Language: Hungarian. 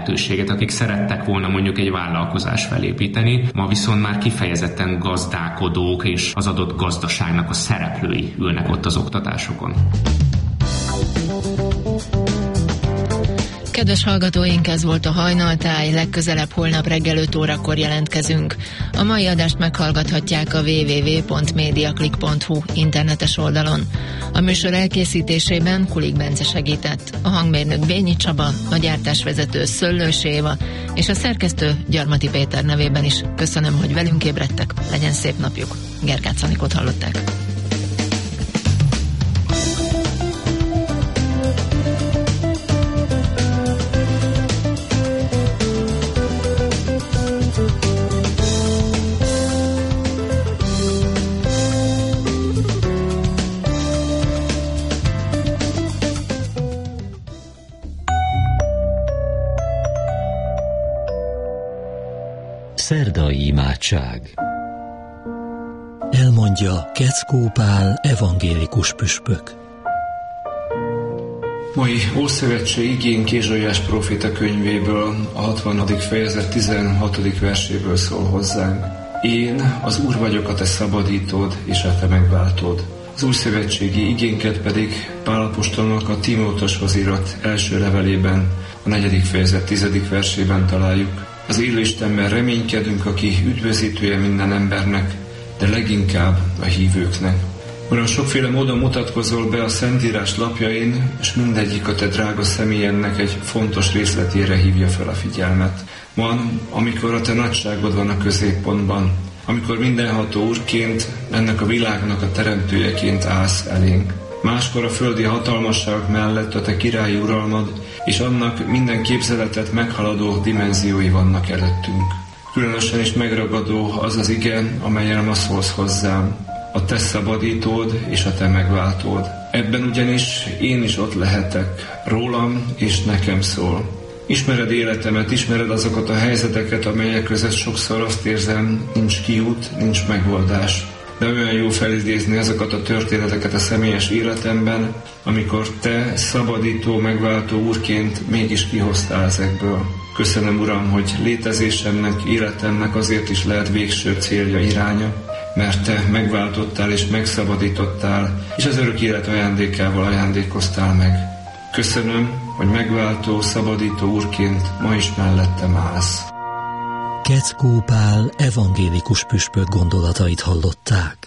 lehetőséget, akik szerettek volna mondjuk egy vállalkozás felépíteni, ma viszont már kifejezetten gazdálkodók és az adott gazdaságnak a szereplői ülnek ott az oktatásokon. Kedves hallgatóink, ez volt a Hajnaltáj, legközelebb holnap reggel 5 órakor jelentkezünk. A mai adást meghallgathatják a www.mediaclick.hu internetes oldalon. A műsor elkészítésében Kulik Bence segített, a hangmérnök Bényi Csaba, a gyártásvezető Szöllős Éva, és a szerkesztő Gyarmati Péter nevében is köszönöm, hogy velünk ébredtek, legyen szép napjuk. Gergác Anikót hallották. Szerdai imádság. Elmondja Keckó Pál evangélikus püspök. Mai Ószövetség igénk Ézsaiás próféta könyvéből, a 60. fejezet 16. verséből szól hozzánk. Én az Úr vagyok, a te szabadítód és a te megváltód. Az újszövetségi igénket pedig Pál apostolnak a Timótoshoz írott első levelében, a 4. fejezet 10. versében találjuk. Az élő Istenben reménykedünk, aki üdvözítője minden embernek, de leginkább a hívőknek. Uram, sokféle módon mutatkozol be a Szentírás lapjain, és mindegyik a te drága személyennek egy fontos részletére hívja fel a figyelmet. Van, amikor a te nagyságod van a középpontban, amikor mindenható Úrként, ennek a világnak a teremtőjeként állsz elénk. Máskor a földi hatalmasságok mellett a te királyi uralmad és annak minden képzeletet meghaladó dimenziói vannak előttünk. Különösen is megragadó az az ige, amellyel ma szólsz hozzám, a te szabadítód és a te megváltód. Ebben ugyanis én is ott lehetek, rólam és nekem szól. Ismered életemet, ismered azokat a helyzeteket, amelyek között sokszor azt érzem, nincs kiút, nincs megoldás. De olyan jó felidézni azokat a történeteket a személyes életemben, amikor te szabadító, megváltó Úrként mégis kihoztál ezekből. Köszönöm, Uram, hogy létezésemnek, életemnek azért is lehet végső célja, iránya, mert te megváltottál és megszabadítottál, és az örök élet ajándékával ajándékoztál meg. Köszönöm, hogy megváltó, szabadító Úrként ma is mellettem állsz. Keckó Pál evangélikus püspök gondolatait hallották.